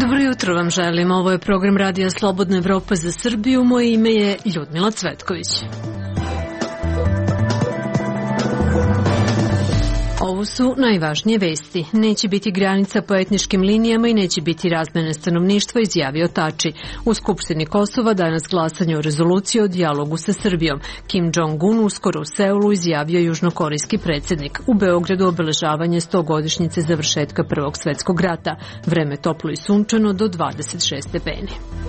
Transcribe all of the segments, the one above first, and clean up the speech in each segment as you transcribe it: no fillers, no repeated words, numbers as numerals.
Dobro jutro vam želim. Ovo je program Radija Slobodna Evropa za Srbiju. Moje ime je Ljudmila Cvetković. Ovo su najvažnije vesti. Neće biti granica po etničkim linijama i neće biti razmene stanovništva, izjavio Tači. U Skupštini Kosova danas glasanje o rezoluciji o dijalogu sa Srbijom. Kim Jong-un uskoro u Seulu, izjavio južnokorejski predsjednik. U Beogradu obeležavanje 100-godišnjice završetka Prvog svjetskog rata. Vreme toplo i sunčano do 26 stepeni.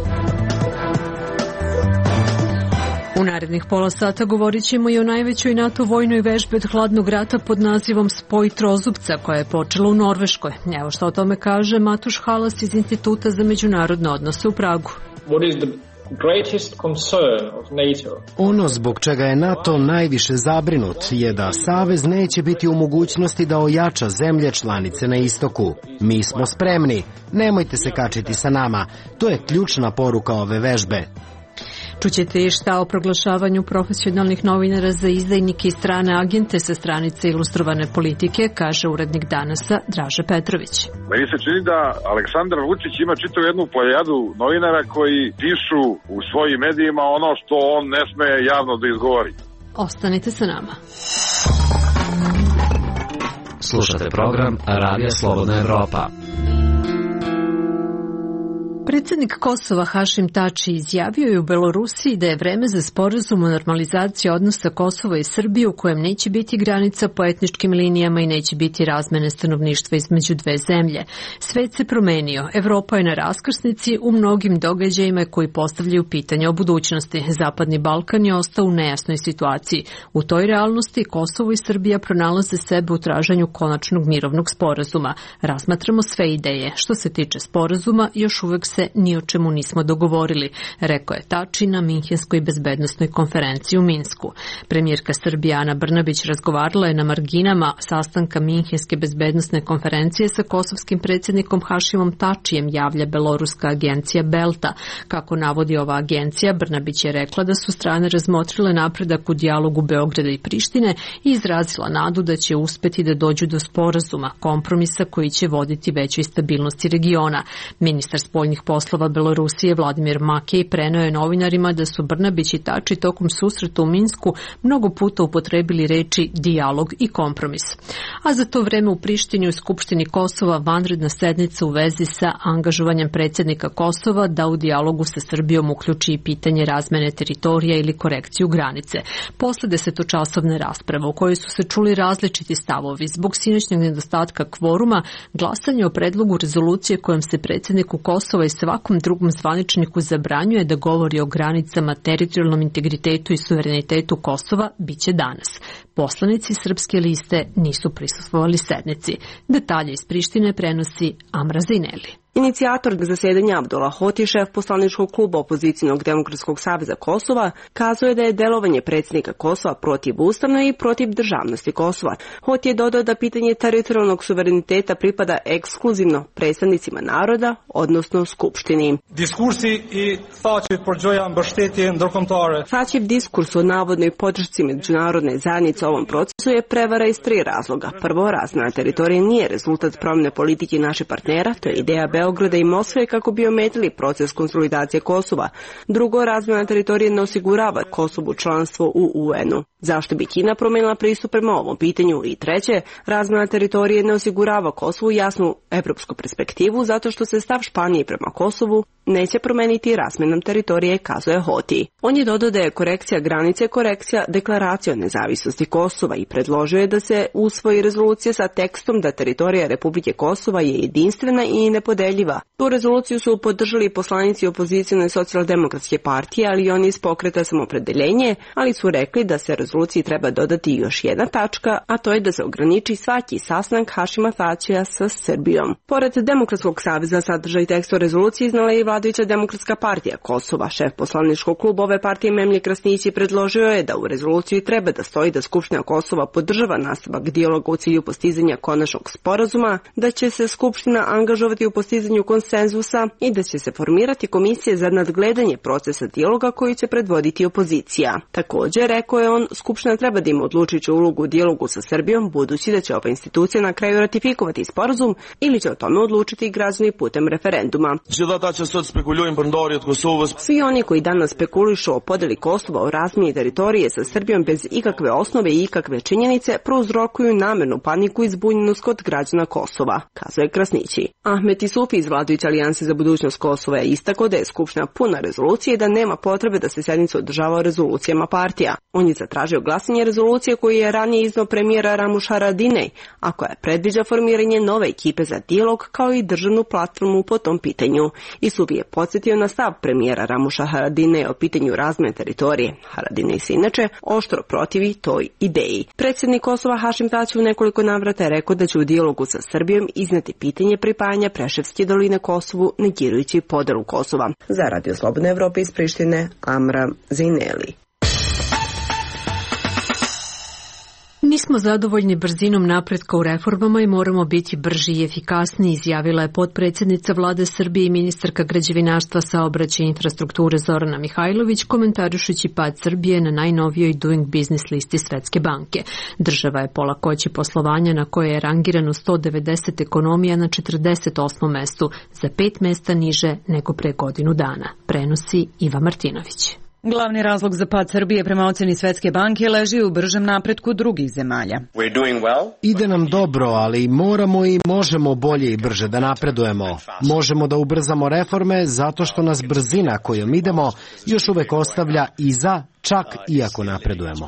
U narednih pola sata govorit ćemo i o najvećoj NATO vojnoj vežbi od hladnog rata pod nazivom Spoj trozubca, koja je počela u Norveškoj. Evo što o tome kaže Matuš Halas iz Instituta za međunarodne odnose u Pragu. Ono zbog čega je NATO najviše zabrinut je da Savez neće biti u mogućnosti da ojača zemlje članice na istoku. Mi smo spremni, nemojte se kačiti sa nama, to je ključna poruka ove vežbe. Čućete i šta o proglašavanju profesionalnih novinara za izdajnike i strane agente sa stranice Ilustrovane politike, kaže urednik Danasa Draže Petrović. Meni se čini da Aleksandar Vučić ima čitavu jednu plejadu novinara koji pišu u svojim medijima ono što on ne sme javno da izgovori. Ostanite sa nama. Slušate program Radija Slobodna Evropa. Predsjednik Kosova Hašim Tači izjavio je u Belorusiji da je vreme za sporazum o normalizaciji odnosa Kosova i Srbije u kojem neće biti granica po etničkim linijama i neće biti razmene stanovništva između dve zemlje. Svet se promenio. Evropa je na raskrsnici u mnogim događajima koji postavljaju pitanja o budućnosti. Zapadni Balkan je ostao u nejasnoj situaciji. U toj realnosti Kosovo i Srbija pronalaze sebe u traženju konačnog mirovnog sporazuma. Razmatramo sve ideje. Što se tiče sporazuma, još uvek se ni o čemu nismo dogovorili, rekao je Tači na Minhenskoj bezbednosnoj konferenciji u Minsku. Premijerka Srbije Ana Brnabić razgovarala je na marginama sastanka Minhenske bezbednosne konferencije sa kosovskim predsjednikom Hašimom Tačijem, javlja beloruska agencija Belta. Kako navodi ova agencija, Brnabić je rekla da su strane razmotrile napredak u dijalogu Beograda i Prištine i izrazila nadu da će uspeti da dođu do sporazuma, kompromisa koji će voditi većoj stabilnosti regiona. Ministar spoljnih poslova Belorusije Vladimir Makej preneo je novinarima da su Brnabić i Tači tokom susreta u Minsku mnogo puta upotrebili reči dijalog i kompromis. A za to vreme u Prištini u Skupštini Kosova vanredna sednica u vezi sa angažovanjem predsjednika Kosova da u dijalogu sa Srbijom uključi i pitanje razmene teritorija ili korekciju granice. Posle 10-časovne rasprave u kojoj su se čuli različiti stavovi zbog sinoćnjeg nedostatka kvoruma, glasanje o predlogu rezolucije kojom se predsjedniku Kosova i svakom drugom zvaničniku zabranjuje da govori o granicama, teritorijalnom integritetu i suverenitetu Kosova biće danas. Poslanici Srpske liste nisu prisustvovali sednici. Detalje iz Prištine prenosi Amra Zineli. Inicijator zasedanja Abdullah Hoti, šef poslaničkog kluba opozicijnog Demokratskog saveza Kosova, kazao je da je delovanje predsjednika Kosova protivustavno i protiv državnosti Kosova. Hoti je dodao da pitanje teritorijalnog suvereniteta pripada ekskluzivno predstavnicima naroda, odnosno Skupštini. Thaçev diskurs o navodnoj podršci međunarodne zajednice ovom procesu je prevara iz 3 razloga. Prvo, razmena teritorije nije rezultat promjene politike naših partnera, to je ideja Beograda i Moskve kako bi ometili proces konsolidacije Kosova. Drugo, razmjena teritorije ne osigurava Kosovu članstvo u UN-u. Zašto bi Kina promenila pristup prema ovom pitanju? I treće, razmjena teritorije ne osigurava Kosovu jasnu evropsku perspektivu zato što se stav Španije prema Kosovu neće promeniti razmjenom teritorije, kazuje Hoti. On je dodao da je korekcija granice korekcija deklaracije o nezavisnosti Kosova i predložio je da se usvoji rezolucija sa tekstom da teritorija Republike Kosova je jedinstvena i nepodeljiva. Tu rezoluciju su podržali poslanici opozicijone socijaldemokratske partije, ali i oni iz pokreta Samopredeljenje, ali su rekli da se rezoluciji treba dodati još jedna tačka, a to je da se ograniči svaki sastanak Hašima Tačija sa Srbijom. Pored Demokratskog saveza sadržaj teksta rezolucije iznala je i vladajuća Demokratska partija Kosova. Šef poslaničkog kluba ove partije Memlje Krasnići predložio je da u rezoluciji treba da stoji da Skupština Skupština Kosova podržava nastavak dijaloga u cilju postizanja konačnog sporazuma, da će se Skupština angažovati u postizanju konsenzusa i da će se formirati komisije za nadgledanje procesa dijaloga koju će predvoditi opozicija. Također, rekao je on, Skupština treba da ima odlučujuću ulogu u dijalogu sa Srbijom, budući da će ova institucija na kraju ratifikovati sporazum ili će o tome odlučiti građani putem referenduma. Svi oni koji danas spekulišu o podeli Kosova o razmjeni teritorije sa Srbijom bez ikakve osnove i ikakve činjenice prouzrokuju namernu paniku i zbunjenost kod građana Kosova, kazuje Krasnići. Ahmet Isufi iz vladajuće Alijanse za budućnost Kosova je istakao da je Skupština puna rezolucije i da nema potrebe da se sednica održava o rezolucijama partija. On je zatražio glasanje rezolucije koju je ranije iznao premijera Ramuš Haradinaj, a koja predviđa formiranje nove ekipe za dijalog kao i državnu platformu po tom pitanju. Isufi je podsjetio na stav premijera Ramuša Haradinaja o pitanju razmjene teritorije. Haradinaj se inače oštro protivi toj ideji. Predsjednik Kosova Hašim Tači u nekoliko navrata je rekao da će u dijalogu sa Srbijom izneti pitanje pripajanja Preševske doline Kosovu, negirajući podelu Kosova. Za Radio Slobodne Evrope iz Prištine, Amra Zejneli. Nismo zadovoljni brzinom napretka u reformama i moramo biti brži i efikasniji, izjavila je potpredsjednica Vlade Srbije i ministarka građevinarstva, saobraćaja i infrastrukture Zorana Mihajlović, komentarišući pad Srbije na najnovijoj Doing Business listi Svetske banke. Država je po lakoći poslovanja na koje je rangirano 190 ekonomija na 48. mestu, za 5 mesta niže nego pre godinu dana, prenosi Iva Martinović. Glavni razlog za pad Srbije prema oceni Svetske banke leži u bržem napretku drugih zemalja. Ide nam dobro, ali moramo i možemo bolje i brže da napredujemo. Možemo da ubrzamo reforme zato što nas brzina kojom idemo još uvek ostavlja iza, čak i ako napredujemo.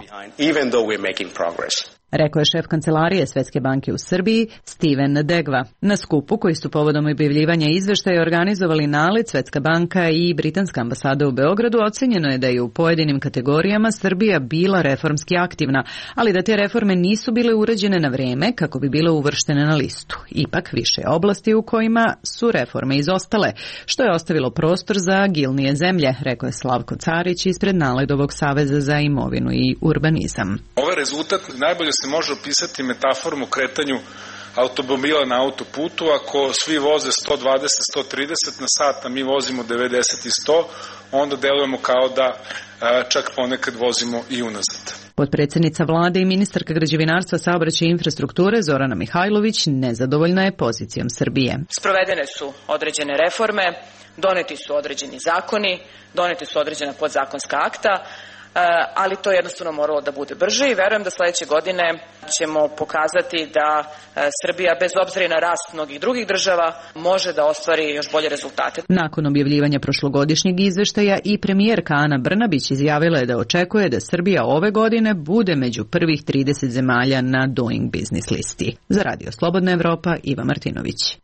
Rekao je šef kancelarije Svetske banke u Srbiji, Steven Degva. Na skupu, koji su povodom objavljivanja izveštaja organizovali NALED, Svetska banka i Britanska ambasada u Beogradu, ocenjeno je da je u pojedinim kategorijama Srbija bila reformski aktivna, ali da te reforme nisu bile urađene na vreme kako bi bile uvrštene na listu. Ipak više oblasti u kojima su reforme izostale, što je ostavilo prostor za agilnije zemlje, rekao je Slavko Carić ispred NALEDovog saveza za imovinu i urbanizam. Ovaj rezultat najbolje se može opisati metaforom o kretanju automobila na autoputu. Ako svi voze 120-130 na sat, a mi vozimo 90 i 100, onda delujemo kao da čak ponekad vozimo i unazad. Potpredsjednica vlade i ministarka građevinarstva, saobraćaja i infrastrukture Zorana Mihajlović nezadovoljna je pozicijom Srbije. Sprovedene su određene reforme, doneti su određeni zakoni, doneti su određena podzakonska akta, ali to jednostavno moralo da bude brže i verujem da sledeće godine ćemo pokazati da Srbija, bez obzira na rast mnogih drugih država, može da ostvari još bolje rezultate. Nakon objavljivanja prošlogodišnjeg izveštaja i premijerka Ana Brnabić izjavila je da očekuje da Srbija ove godine bude među prvih 30 zemalja na Doing Business listi. Za Radio Slobodna Evropa, Iva Martinović.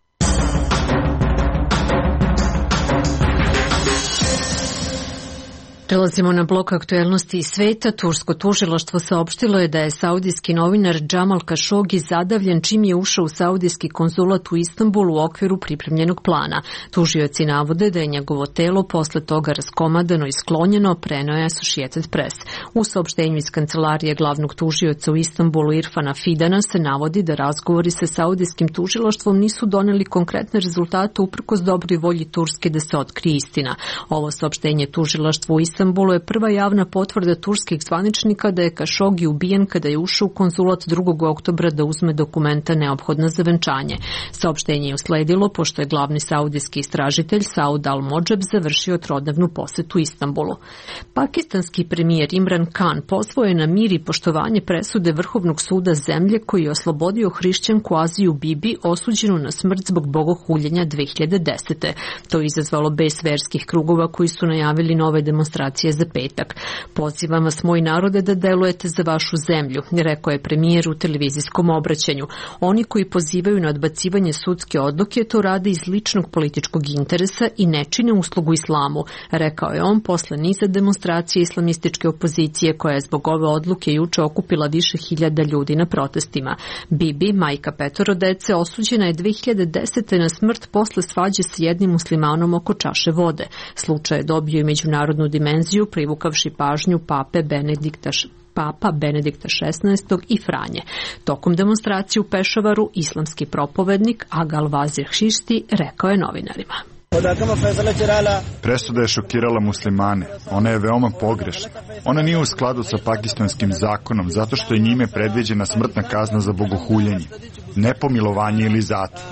Prelazimo na blok aktuelnosti iz sveta. Tursko tužilaštvo saopštilo je da je saudijski novinar Džamal Kašogi zadavljen čim je ušao u saudijski konzulat u Istanbulu u okviru pripremljenog plana. Tužioci navode da je njegovo telo posle toga raskomadano i sklonjeno, preneo je Associated Press. U saopštenju iz kancelarije glavnog tužioca u Istanbulu Irfana Fidana se navodi da razgovori sa saudijskim tužilaštvom nisu doneli konkretne rezultate uprkos dobroj volji Turske da se otkrije istina. Ovo saopštenje tužilaštva u Istanbulu je prva javna potvrda turskih zvaničnika da je Kašogi ubijen kada je ušao u konzulat 2. oktobra da uzme dokumenta neophodna za venčanje. Saopštenje je usledilo pošto je glavni saudijski istražitelj Saud al-Modžab završio trodnevnu posetu Istanbulu. Pakistanski premijer Imran Khan pozvao je na mir i poštovanje presude Vrhovnog suda zemlje koji je oslobodio hrišćanku Aziju Bibi osuđenu na smrt zbog bogohuljenja 2010. To je izazvalo bes verskih krugova koji su najavili nove demonstracije za petak. Pozivam vas, moji narode, da delujete za vašu zemlju, rekao je premijer u televizijskom obraćanju. Oni koji pozivaju na odbacivanje sudske odluke to rade iz ličnog političkog interesa i ne čine uslugu islamu, rekao je on posle niza demonstracije islamističke opozicije koja je zbog ove odluke juče okupila više hiljada ljudi na protestima. Bibi, majka 5 dece, osuđena je 2010. na smrt posle svađe s jednim muslimanom oko čaše vode. Slučaj je dobio i međunarodnu dimenziju, privukavši pažnju pape Benedikta Papa Benedikta XVI i Franje. Tokom demonstracije u Pešavaru islamski propovednik Agal Vazir Hišti rekao je novinarima: Presuda je šokirala muslimane. Ona je veoma pogrešna. Ona nije u skladu sa pakistanskim zakonom zato što je njime predviđena smrtna kazna za bogohuljenje, nepomilovanje ili zatvor.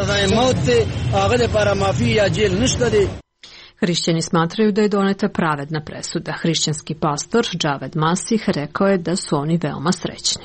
Hrišćani smatraju da je doneta pravedna presuda. Hrišćanski pastor Džaved Masih rekao je da su oni veoma srećni.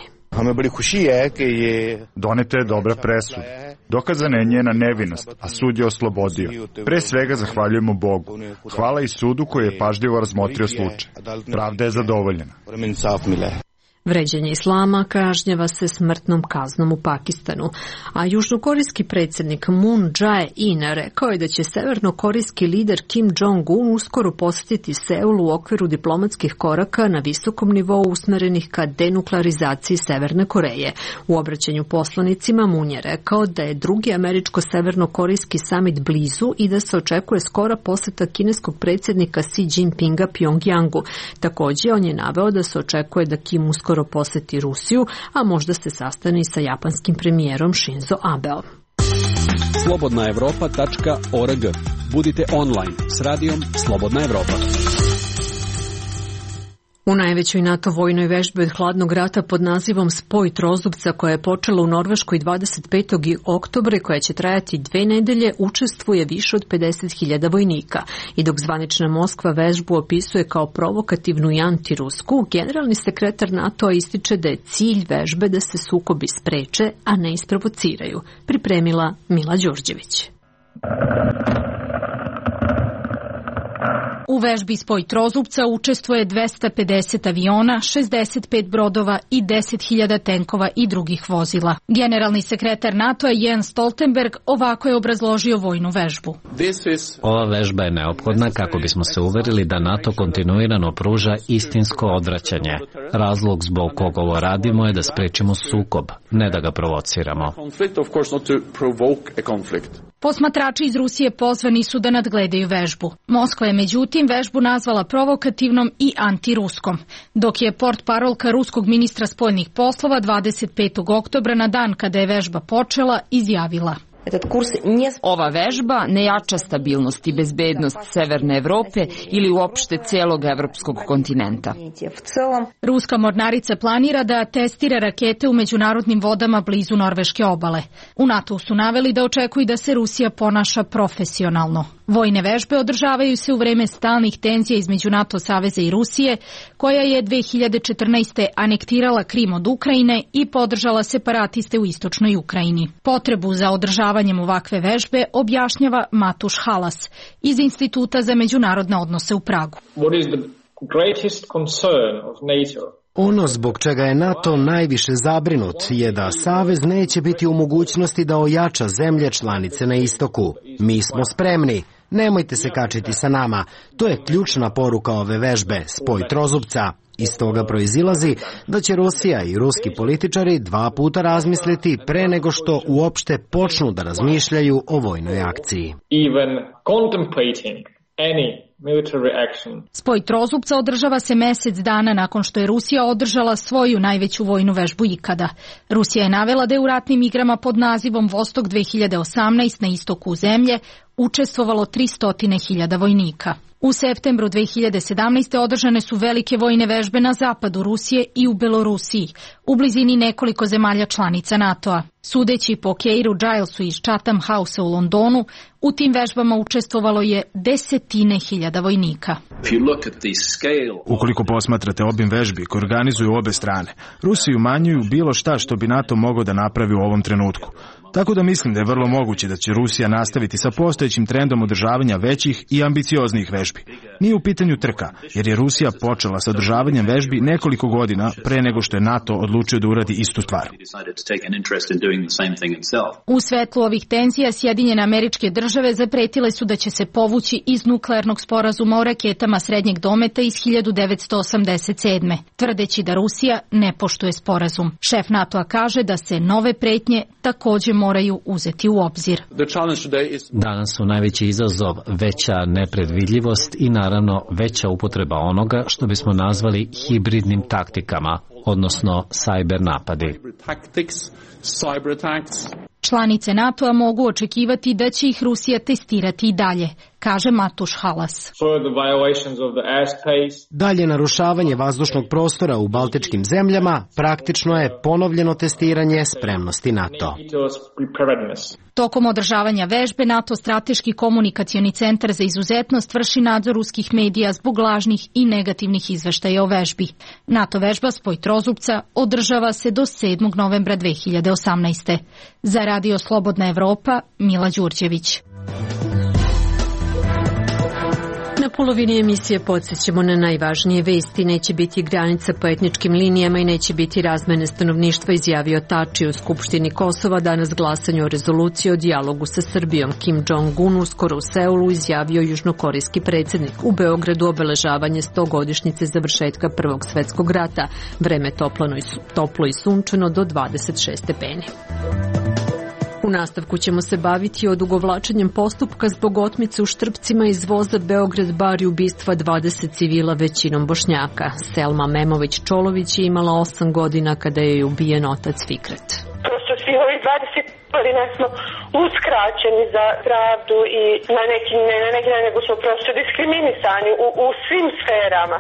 Doneta je dobra presuda. Dokazana je njena nevinost, a sud je oslobodio. Pre svega zahvaljujemo Bogu. Hvala i sudu koji je pažljivo razmotrio slučaj. Pravda je zadovoljena. Vređanje islama kažnjava se smrtnom kaznom u Pakistanu, a južnokorejski predsjednik Moon Jae-in rekao je da će severnokorejski lider Kim Jong-un uskoro posjetiti Seul u okviru diplomatskih koraka na visokom nivou usmerenih ka denuklearizaciji Severne Koreje. U obraćanju poslanicima Moon je rekao da je drugi američko-severnokorejski samit blizu i da se očekuje skora posjeta kineskog predsjednika Xi Jinpinga Pyongyangu. Također on je naveo da se očekuje da Kim uskoro posjeti Rusiju, a možda se sastane sa japanskim premijerom Shinzo Abeom. Slobodnaevropa.org. Budite online s radijom Slobodna Evropa. U najvećoj NATO vojnoj vežbi od hladnog rata pod nazivom Spoj trozubca, koja je počela u Norveškoj 25. oktobra i koja će trajati 2 nedelje, učestvuje više od 50.000 vojnika. I dok zvanična Moskva vežbu opisuje kao provokativnu i antirusku, generalni sekretar NATO-a ističe da je cilj vežbe da se sukobi spreče, a ne isprovociraju. Pripremila Mila Đurđević. U vežbi Spoj trozubca učestvuje 250 aviona, 65 brodova i 10.000 tenkova i drugih vozila. Generalni sekretar NATO-a Jens Stoltenberg ovako je obrazložio vojnu vežbu. Ova vežba je neophodna kako bismo se uverili da NATO kontinuirano pruža istinsko odvraćanje. Razlog zbog kog ovo radimo je da sprečimo sukob, ne da ga provociramo. Posmatrači iz Rusije pozvani su da nadgledaju vežbu. Moskva je međutim vežbu nazvala provokativnom i antiruskom, dok je portparolka ruskog ministra spoljnih poslova 25. oktobra na dan kada je vežba počela izjavila: Ova vežba ne jača stabilnost i bezbednost Severne Evrope ili uopšte celog evropskog kontinenta. Ruska mornarica planira da testira rakete u međunarodnim vodama blizu norveške obale. U NATO su naveli da očekuju da se Rusija ponaša profesionalno. Vojne vežbe održavaju se u vreme stalnih tenzija između NATO saveza i Rusije, koja je 2014. anektirala Krim od Ukrajine i podržala separatiste u istočnoj Ukrajini. Potrebu za održavanjem ovakve vežbe objašnjava Matuš Halas iz Instituta za međunarodne odnose u Pragu. Ono zbog čega je NATO najviše zabrinut je da Savez neće biti u mogućnosti da ojača zemlje članice na istoku. Mi smo spremni. Nemojte se kačiti sa nama. To je ključna poruka ove vežbe, Spoj trozubca. Iz toga proizilazi da će Rusija i ruski političari 2 puta razmisliti pre nego što uopšte počnu da razmišljaju o vojnoj akciji. Spoj trozubca održava se mesec dana nakon što je Rusija održala svoju najveću vojnu vežbu ikada. Rusija je navela da je u ratnim igrama pod nazivom Vostok 2018 na istoku zemlje učestvovalo 300.000 vojnika. U septembru 2017. održane su velike vojne vežbe na zapadu Rusije i u Belorusiji, u blizini nekoliko zemalja članica NATO-a. Sudeći po Keiru Gilesu iz Chatham House-a u Londonu, u tim vežbama učestvovalo je 10.000 vojnika. Ukoliko posmatrate obim vežbi koje organizuju obe strane, Rusi umanjuju bilo šta što bi NATO mogao da napravi u ovom trenutku. Tako da mislim da je vrlo moguće da će Rusija nastaviti sa postojećim trendom održavanja većih i ambicioznijih vežbi. Nije u pitanju trka, jer je Rusija počela sa održavanjem vežbi nekoliko godina pre nego što je NATO odlučio da uradi istu stvar. U svetlu ovih tenzija Sjedinjene Američke Države zapretile su da će se povući iz nuklearnog sporazuma o raketama srednjeg dometa iz 1987. tvrdeći da Rusija ne poštuje sporazum. Šef NATO-a kaže da se nove pretnje takođe moraju uzeti u obzir. Danas su najveći izazov veća nepredvidljivost i naravno veća upotreba onoga što bismo nazvali hibridnim taktikama, odnosno cyber napadi. Članice NATO-a mogu očekivati da će ih Rusija testirati i dalje, kaže Matuš Halas. Dalje narušavanje vazdušnog prostora u baltičkim zemljama praktično je ponovljeno testiranje spremnosti NATO. Tokom održavanja vežbe NATO strateški komunikacioni centar za izuzetnost vrši nadzor ruskih medija zbog lažnih i negativnih izveštaja o vežbi. NATO vežba Spoj trozubca održava se do 7. novembra 2018. Za Radio Slobodna Evropa, Mila Đurđević. Na polovini emisije podsjećamo na najvažnije vesti. Neće biti granica po etničkim linijama i neće biti razmene stanovništva, izjavio Tači u Skupštini Kosova. Danas glasanje o rezoluciji o dijalogu sa Srbijom. Kim Jong-un uskoro u Seulu, izjavio južnokorejski predsjednik. U Beogradu obeležavanje 100-godišnjice završetka Prvog svjetskog rata. Vreme toplo i sunčano do 26 stepeni. U nastavku ćemo se baviti odugovlačenjem postupka zbog otmice u Štrpcima iz voza Beograd-Bar i ubistva 20 civila, većinom Bošnjaka. Selma Memović-Čolović je imala 8 godina kada je ubijen otac Fikret. Prosto svi ovih 20 godina smo uskraćeni za pravdu i na neki nego smo prosto diskriminisani u svim sferama.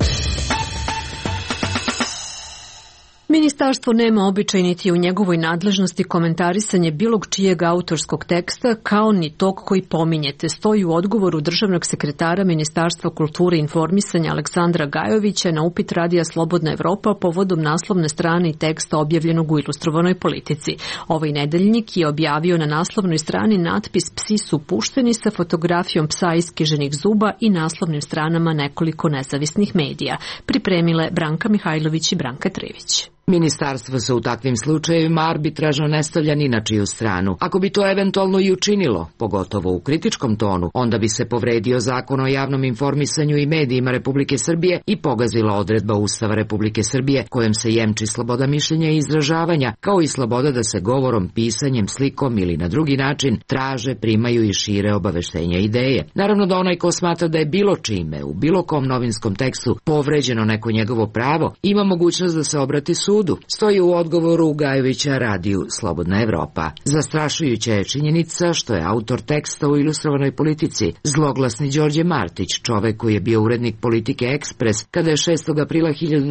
Ministarstvo nema običaj niti u njegovoj nadležnosti komentarisanje bilog čijeg autorskog teksta, kao ni tog koji pominjete, stoji u odgovoru državnog sekretara Ministarstva kulture i informisanja Aleksandra Gajovića na upit Radija Slobodna Evropa povodom naslovne strane i teksta objavljenog u Ilustrovanoj politici. Ovaj nedeljnik je objavio na naslovnoj strani natpis "Psi su pušteni" sa fotografijom psa iskiženih zuba i naslovnim stranama nekoliko nezavisnih medija. Pripremile Branka Mihajlović i Branka Trivić. Ministarstvo se u takvim slučajevima arbitražno ne stavlja ni na čiju stranu. Ako bi to eventualno i učinilo, pogotovo u kritičkom tonu, onda bi se povredio Zakon o javnom informisanju i medijima Republike Srbije i pogazila odredba Ustava Republike Srbije kojom se jemči sloboda mišljenja i izražavanja, kao i sloboda da se govorom, pisanjem, slikom ili na drugi način traže, primaju i šire obaveštenja ideje. Naravno da onaj ko smatra da je bilo čime, u bilo kom novinskom tekstu povređeno neko njegovo pravo, ima mogućnost da se obrati sudu, stoji u odgovoru Gajovića Radiju Slobodna Evropa. Zastrašujuća je činjenica što je autor teksta u Ilustrovanoj politici zloglasni Đorđe Martić, čovek koji je bio urednik Politike Ekspres, kada je 6. aprila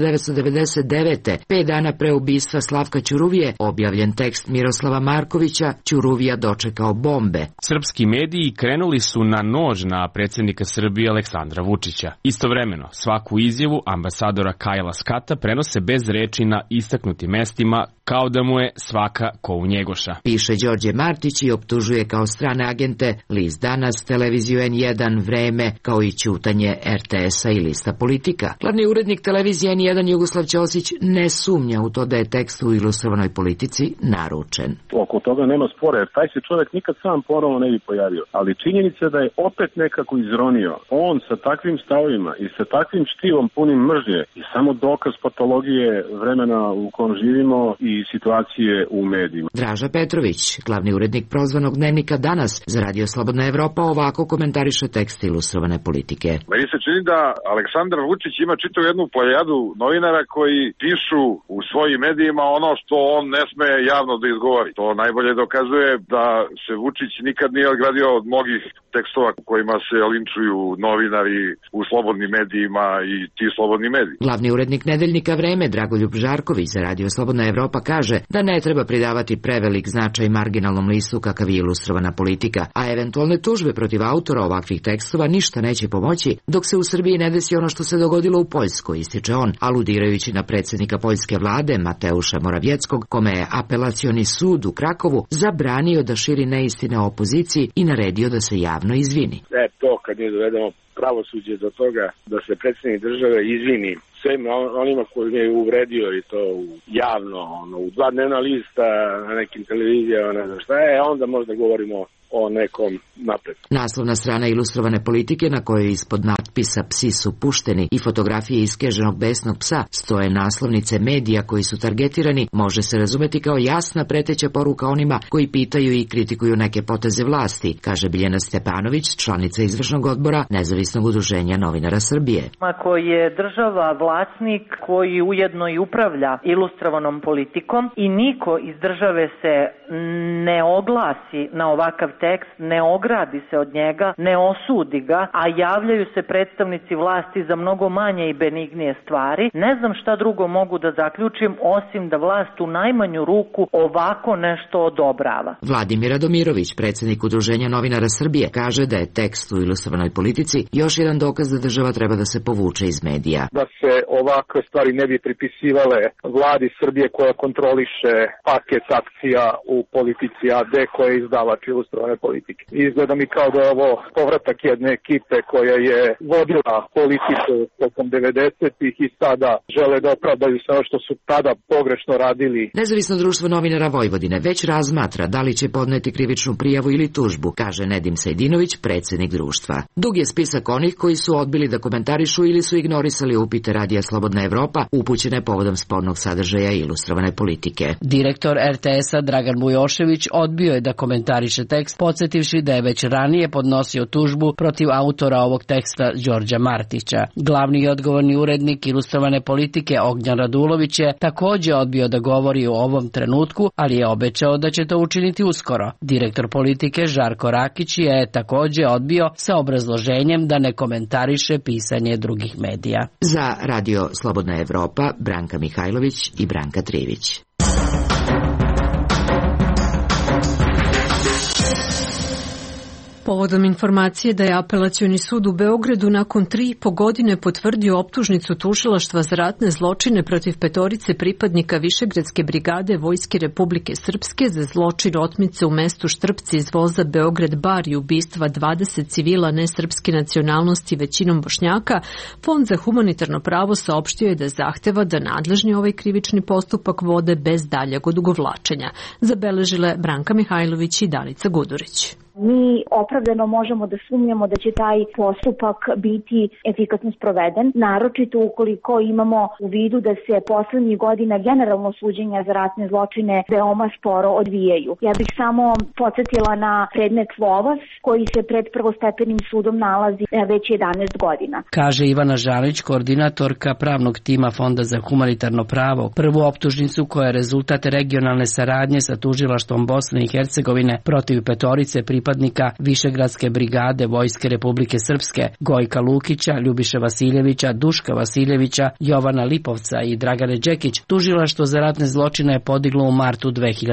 1999. 5 dana pre ubistva Slavka Ćuruvije, objavljen tekst Miroslava Markovića "Ćuruvija dočekao bombe". Srpski mediji krenuli su na nož na predsjednika Srbije Aleksandra Vučića. Istovremeno, svaku izjavu ambasadora Kajla Skata prenose bez reči na istaknutim mestima, kao da mu je svaka ko u Njegoša. Piše Đorđe Martić i optužuje kao strane agente List Danas, televiziju N1, Vreme, kao i ćutanje RTS-a i Lista Politika. Glavni urednik televizije N1 Jugoslav Ćosić ne sumnja u to da je tekst u Ilustrovanoj politici naručen. Oko toga nema spora, jer taj se čovjek nikad sam ponovo ne bi pojavio. Ali činjenica da je opet nekako izronio. On sa takvim stavovima i sa takvim štivom punim mržnje je samo dokaz patologije vremena u kojem živimo i situacije u medijima. Draža Petrović, glavni urednik prozvanog dnevnika Danas za Radio Slobodna Evropa, ovako komentariše tekst Ilustrovane politike. Meni se čini da Aleksandar Vučić ima čitav jednu plejadu novinara koji pišu u svojim medijima ono što on ne sme javno da izgovori. To najbolje dokazuje da se Vučić nikad nije ogradio od mnogih tekstova kojima se linčuju novinari u slobodnim medijima i ti slobodni mediji. Glavni urednik nedeljnika Vreme Dragoljub Žarković za Radio Slobodna Evropa kaže da ne treba pridavati prevelik značaj marginalnom listu kakav je Ilustrovana politika, a eventualne tužbe protiv autora ovakvih tekstova ništa neće pomoći dok se u Srbiji ne desi ono što se dogodilo u Poljskoj, ističe on, aludirajući na predsjednika poljske vlade Mateuša Moravjeckog, kome je apelacioni sud u Krakovu zabranio da širi neistine o opoziciji i naredio da se javno izvini. To kad je dovedemo pravosuđe do toga da se predsjednik države izvini svim onima koji je uvredio i to javno, u 2 dnevna lista na nekim televizijama, ne znam šta je, onda možda govorimo o nekom napretku. Naslovna strana Ilustrovane politike, na kojoj ispod natpisa "Psi su pušteni" i fotografije iskeženog besnog psa stoje naslovnice medija koji su targetirani, može se razumeti kao jasna preteća poruka onima koji pitaju i kritikuju neke poteze vlasti, kaže Biljana Stepanović, članica izvršnog odbora Nezavisnog udruženja novinara Srbije. Ako je država vlasnik koji ujedno i upravlja Ilustrovanom politikom i niko iz države se ne oglasi na ovakav tekst, ne ogradi se od njega, ne osudi ga, a javljaju se predstavnici vlasti za mnogo manje i benignije stvari, ne znam šta drugo mogu da zaključim osim da vlast u najmanju ruku ovako nešto odobrava. Vladimir Radomirović, predsjednik Udruženja novinara Srbije, kaže da je tekst u Ilustrovanoj politici još jedan dokaz da država treba da se povuče iz medija. Da se ovakve stvari ne bi pripisivale vladi Srbije koja kontroliše paket akcija u politici AD koja je izdavač Ilustrovane politike. Izgleda mi kao da je ovo povratak jedne ekipe koja je vodila politiku tokom 90-ih i sada žele da opravdaju sve što su tada pogrešno radili. Nezavisno društvo novinara Vojvodine već razmatra da li će podneti krivičnu prijavu ili tužbu, kaže Nedim Sejdinović, predsjednik društva. Dug je spisak onih koji su odbili da komentarišu ili su ignorisali upite Radija Slobodna Evropa upućene povodom spornog sadržaja Ilustrovane politike. Direktor RTS-a Dragan Bujošević odbio je da komentariše tekst, podsjetivši da je već ranije podnosio tužbu protiv autora ovog teksta Đorđa Martića. Glavni i odgovorni urednik Ilustrovane politike Ognjan Radulović je također odbio da govori o ovom trenutku, ali je obećao da će to učiniti uskoro. Direktor politike Žarko Rakić je također odbio sa obrazloženjem da ne komentariše pisanje drugih medija. Za Radio Slobodna Evropa, Branka Mihajlović i Branka Trivić. Povodom informacije da je Apelacioni sud u Beogradu nakon 3,5 godine potvrdio optužnicu tužilaštva za ratne zločine protiv 5 pripadnika Višegradske brigade Vojske Republike Srpske za zločin otmice u mestu Štrpci iz voza Beograd-Bar i ubistva 20 civila nesrpske nacionalnosti većinom Bošnjaka, Fond za humanitarno pravo saopštio je da zahteva da nadležni ovaj krivični postupak vode bez daljeg odugovlačenja, zabeležile Branka Mihajlović i Danica Gudurić. Mi opravdano možemo da sumnjamo da će taj postupak biti efikasno sproveden, naročito ukoliko imamo u vidu da se poslednjih godina generalno suđenja za ratne zločine veoma sporo odvijaju. Ja bih samo podsjetila na predmet Lovas koji se pred prvostepenim sudom nalazi već 11 godina. Kaže Ivana Žalić, koordinatorka pravnog tima Fonda za humanitarno pravo. Prvu optužnicu koja je rezultat regionalne saradnje sa tužilaštvom Bosne i Hercegovine protiv 5 pripadnika Višegradske brigade Vojske Republike Srpske, Gojka Lukića, Ljubiše Vasiljevića, Duška Vasiljevića, Jovana Lipovca i Dragane Đekić, tužilaštvo za ratne zločine je podiglo u martu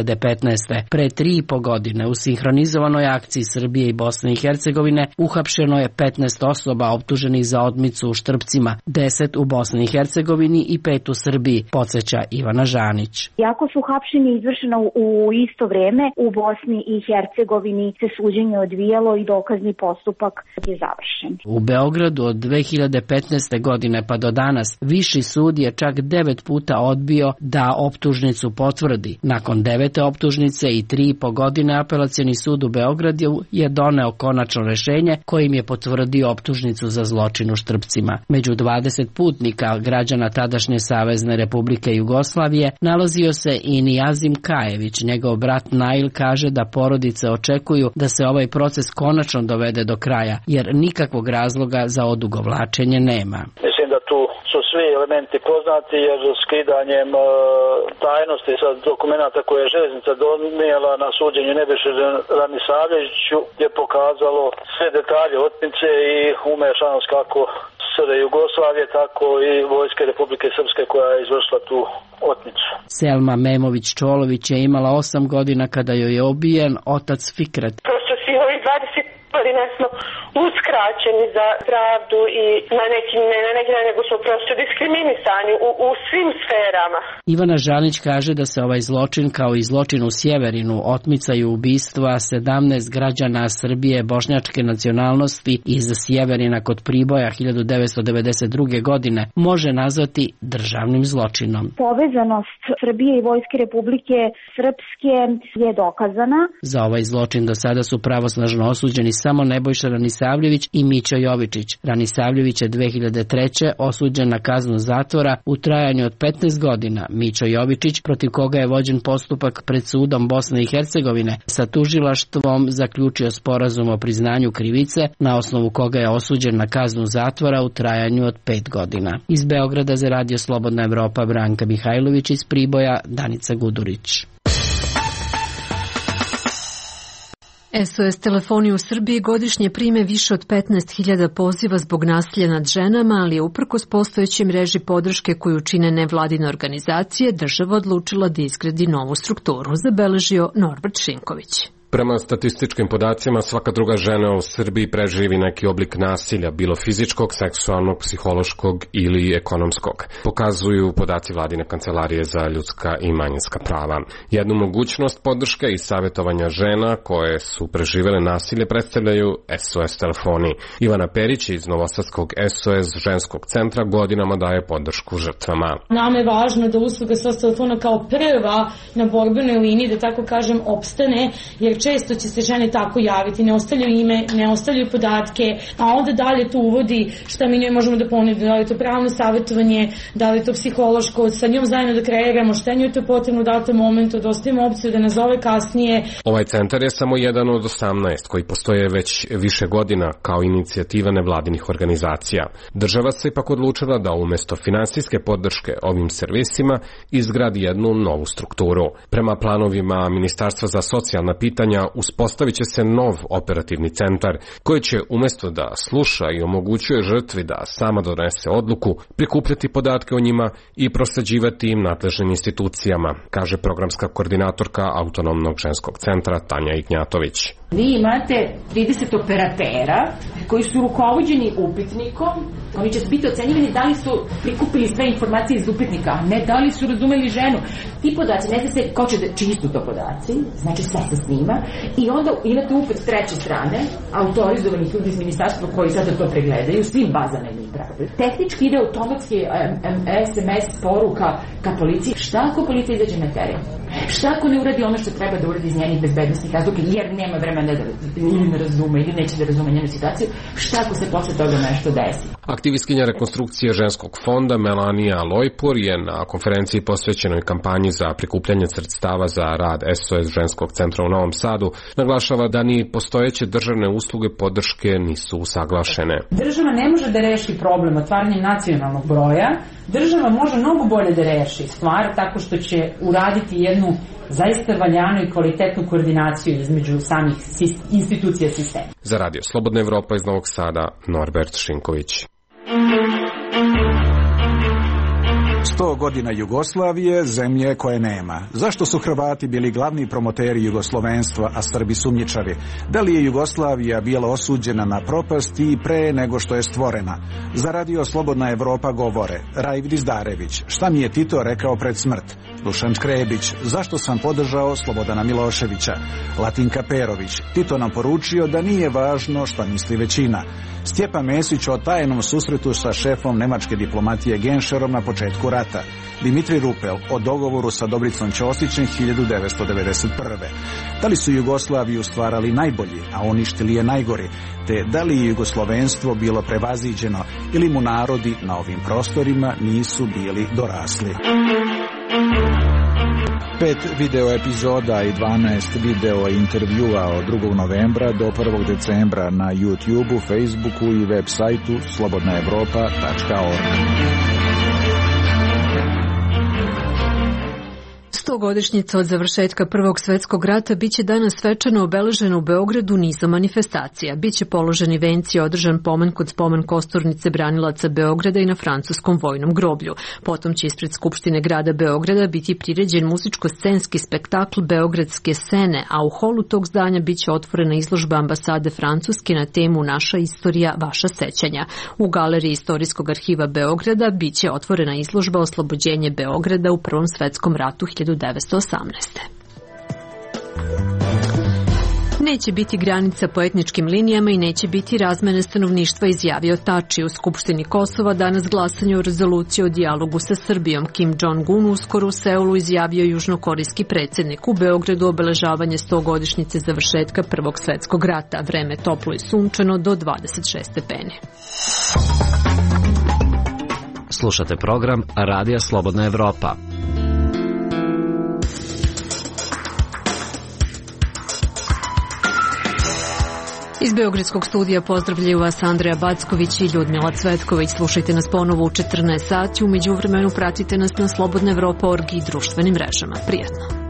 2015. Pre 3,5 godine u sinhronizovanoj akciji Srbije i Bosne i Hercegovine uhapšeno je 15 osoba optuženih za otmicu u Štrpcima, 10 u Bosni i Hercegovini i 5 u Srbiji, podsjeća Ivana Žanić. Iako su hapšenja izvršena u isto vreme, u Bosni i Hercegovini se suđenje odvijalo i dokazni postupak je završen. U Beogradu od 2015. godine pa do danas Viši sud je čak 9 puta odbio da optužnicu potvrdi. Nakon 9. optužnice i 3,5 godine Apelacioni sud u Beogradu je doneo konačno rešenje kojim je potvrdio optužnicu za zločin u Štrpcima. Među 20 putnika građana tadašnje Savezne Republike Jugoslavije nalazio se i Nijazim Kajević. Njegov brat Nail kaže da porodice očekuju da se ovaj proces konačno dovede do kraja, jer nikakvog razloga za odugovlačenje nema. Mislim da tu su svi elementi poznati, jer skidanjem tajnosti sa dokumenta koje je željeznica donijela na suđenju Nebojši Ranisavljeviću je pokazalo sve detalje otmice i umešanost kako SR Jugoslavije, tako i Vojske Republike Srpske koja je izvršila tu otmicu. Selma Memović-Čolović je imala 8 godina kada joj je ubijen otac Fikret. Prosto svi ovih ne smo uskraćeni za pravdu i na neki nego smo prosto diskriminisani u svim sferama. Ivana Žanić kaže da se ovaj zločin kao i zločin u Sjeverinu otmicaju ubistva 17 građana Srbije bošnjačke nacionalnosti iz Sjeverina kod Priboja 1992. godine može nazvati državnim zločinom. Povezanost Srbije i Vojske Republike Srpske je dokazana. Za ovaj zločin do sada su pravosnažno osuđeni samo Nebojša Ranisavljević i Mićo Jovičić. Ranisavljević je 2003. osuđen na kaznu zatvora u trajanju od 15 godina. Mićo Jovičić, protiv koga je vođen postupak pred sudom Bosne i Hercegovine, sa tužilaštvom zaključio sporazum o priznanju krivice, na osnovu koga je osuđen na kaznu zatvora u trajanju od 5 godina. Iz Beograda za Radio Slobodna Evropa Branka Mihajlović, iz Priboja Danica Gudurić. SOS telefoni u Srbiji godišnje prime više od 15.000 poziva zbog nasilja nad ženama, ali je uprkos postojećoj mreži podrške koju čine nevladine organizacije, država odlučila da izgradi novu strukturu, zabeležio Norbert Šinković. Prema statističkim podacima, svaka druga žena u Srbiji preživi neki oblik nasilja, bilo fizičkog, seksualnog, psihološkog ili ekonomskog. Pokazuju podaci Vladine kancelarije za ljudska i manjinska prava. Jednu mogućnost podrške i savjetovanja žena koje su preživele nasilje predstavljaju SOS telefoni. Ivana Perić iz Novosadskog SOS ženskog centra godinama daje podršku žrtvama. Nama je važno da usluga SOS telefona kao prva na borbenoj liniji, da tako kažem, opstane, jer često će se žene tako javiti, ne ostavljaju ime, ne ostavljaju podatke, a onda dalje to uvodi šta mi njoj možemo da ponudimo, da li je to pravno savjetovanje, da li je to psihološko, sa njom zajedno da kreiramo šta njoj je to potrebno u datom momentu, da ostavimo opciju da nazove kasnije. Ovaj centar je samo jedan od 18 koji postoje već više godina kao inicijativa nevladinih organizacija. Država se ipak odlučila da umjesto finansijske podrške ovim servisima izgradi jednu novu strukturu. Prema planovima Ministarstva za socijalna pitanja uspostavit će se nov operativni centar koji će umjesto da sluša i omogućuje žrtvi da sama donese odluku, prikupljati podatke o njima i prosleđivati im nadležnim institucijama, kaže programska koordinatorka Autonomnog ženskog centra Tanja Ignjatović. Vi imate 30 operatera koji su rukovođeni upitnikom, oni će biti ocenjivani da li su prikupili sve informacije iz upitnika, a ne da li su razumeli ženu. Ti podaci, ne zna se ko će čiji su to podaci, znači sve se snima, i onda imate upit s treće strane, autorizovanih ljudi iz ministarstva koji sada to pregledaju, svim bazama im pravi. Tehnički ide automatski SMS poruka ka policiji. Šta ako policija izađe na teren? Šta ako ne uradi ono što treba da uradi iz njenih bezbednostnih razloga, jer nema vremena da ili ne razume ili neće da razume njenu situaciju? Šta ako se posle toga nešto desi? Aktivistkinja rekonstrukcije ženskog fonda Melanija Lojpur je na konferenciji posvećenoj kampanji za prikupljanje sredstava za rad SOS ženskog centra u Novom Sadu naglašava da ni postojeće državne usluge podrške nisu usaglašene. Država ne može da reši problem otvaranjem nacionalnog broja. Država može mnogo bolje da reši stvar tako što će uraditi jednu zaista valjanu i kvalitetnu koordinaciju između samih institucija sistema. Za Radio Slobodna Evropa iz Novog Sada, Norbert Šinković. 100 godina Jugoslavije, zemlje koje nema. Zašto su Hrvati bili glavni promoteri jugoslovenstva, a Srbi sumnjičavi? Da li je Jugoslavija bila osuđena na propast i pre nego što je stvorena? Za Radio Slobodna Evropa govore Raif Dizdarević, šta mi je Tito rekao pred smrt? Dušan Škrebić, zašto sam podržao Slobodana Miloševića? Latinka Perović, Tito nam poručio da nije važno šta misli većina. Stjepan Mesić o tajnom susretu sa šefom nemačke diplomatije Genšerom na početku rata. Dimitri Rupel o dogovoru sa Dobricom Ćosićem 1991. Da li su Jugoslaviju stvarali najbolji, a uništili je najgori, te da li je jugoslovenstvo bilo prevaziđeno ili mu narodi na ovim prostorima nisu bili dorasli. 5 video epizoda i 12 video intervjua od 2. novembra do 1. decembra na YouTubeu, Facebooku i web sajtu slobodnaevropa.org. 100-godišnjica od završetka Prvog svetskog rata biće danas svečano obeležena u Beogradu nizom manifestacija. Biće položeni venci i održan pomen kod spomen kosturnice branilaca Beograda i na francuskom vojnom groblju. Potom će ispred Skupštine grada Beograda biti priređen muzičko-scenski spektakl Beogradske scene, a u holu tog zdanja biće otvorena izložba ambasade Francuske na temu Naša istorija, vaša sećanja. U galeriji Istorijskog arhiva Beograda biće otvorena izložba Oslobođenje Beograda u Prvom svetskom ratu 1918. Neće biti granica po etničkim linijama i neće biti razmene stanovništva, izjavio Tači. U Skupštini Kosova danas glasanje o rezoluciji o dijalogu sa Srbijom. Kim Jong-un uskoro u Seulu, izjavio južnokorejski predsjednik. U Beogradu obeležavanje 100-godišnjice završetka Prvog svetskog rata. Vreme toplo i sunčano do 26 stepeni. Slušate program Radija Slobodna Evropa. Iz Beogradskog studija pozdravljaju vas Andreja Backović i Ljudmila Cvetković. Slušajte nas ponovo u 14 sati. U međuvremenu pratite nas na slobodnaevropa.org i društvenim mrežama. Prijatno.